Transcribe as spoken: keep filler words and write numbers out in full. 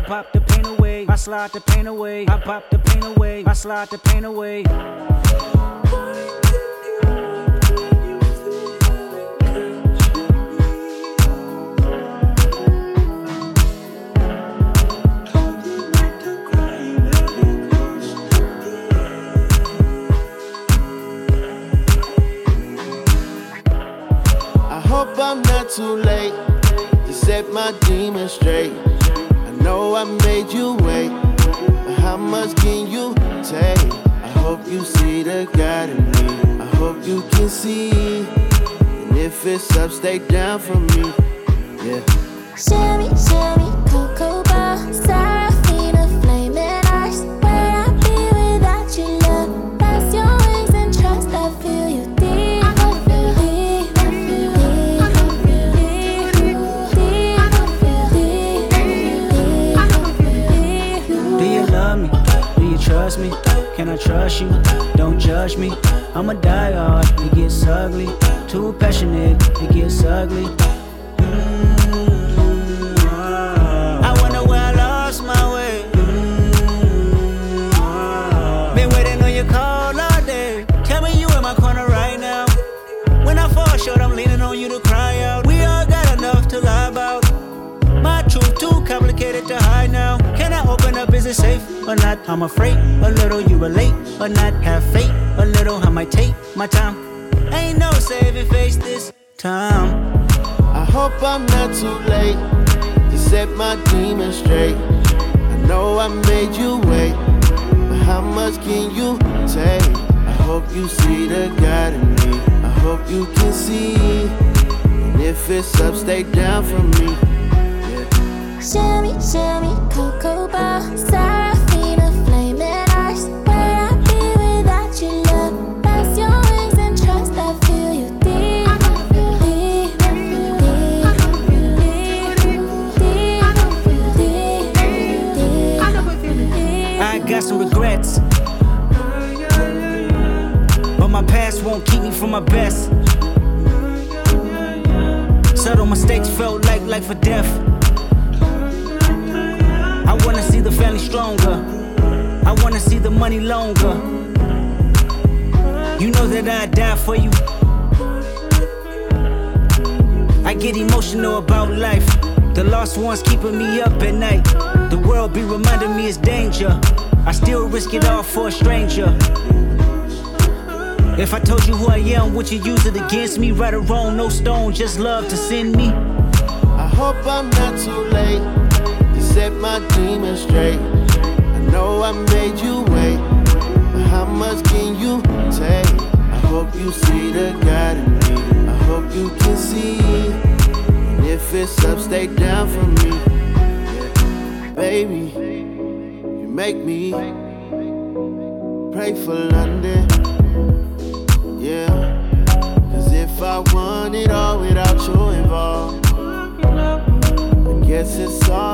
pop the pain away, I slide the pain away. I pop the pain away, I slide the pain away. Hope I'm not too late to set my demons straight. I know I made you wait, but how much can you take? I hope you see the God in me. I hope you can see, and if it's up, stay down for me. Yeah. Shimmy, shimmy, cocoa bar, Serafina, flaming eyes. Where I be without you, love? Press your wings and trust. I feel you deep. I feel deep. I feel deep. I feel deep. I feel deep. Do you love me? Do you trust me? Can I trust you? Don't judge me. I'ma die hard. It gets ugly. Too passionate. It gets ugly. Short, I'm leaning on you to cry out. We all got enough to lie about. My truth too complicated to hide now. Can I open up? Is it safe or not? I'm afraid a little you relate or not. Have faith a little. I might take my time. Ain't no saving face this time. I hope I'm not too late to set my demons straight. I know I made you wait, but how much can you take? I hope you see the God in me. I hope you can see, and if it's up, stay down for me. Yeah. Shimmy, shimmy, cocoa bar, Serafina, flaming eyes. Where I be without you, love? Press your wings and trust. I feel you deep. I feel deep. I feel deep. I feel deep. I feel deep. I got some regrets, but my past won't keep me from my best. Subtle mistakes felt like life or death. I wanna see the family stronger. I wanna see the money longer. You know that I'd die for you. I get emotional about life. The lost ones keeping me up at night. The world be reminding me it's danger. I still risk it all for a stranger. If I told you who I am, would you use it against me? Right or wrong, no stone, just love to send me. I hope I'm not too late to set my demons straight. I know I made you wait, but how much can you take? I hope you see the God in me. I hope you can see, and if it's up, stay down for me. Yeah. Baby, you make me pray for London. Yeah, cause if I want it all without you involved, I guess it's all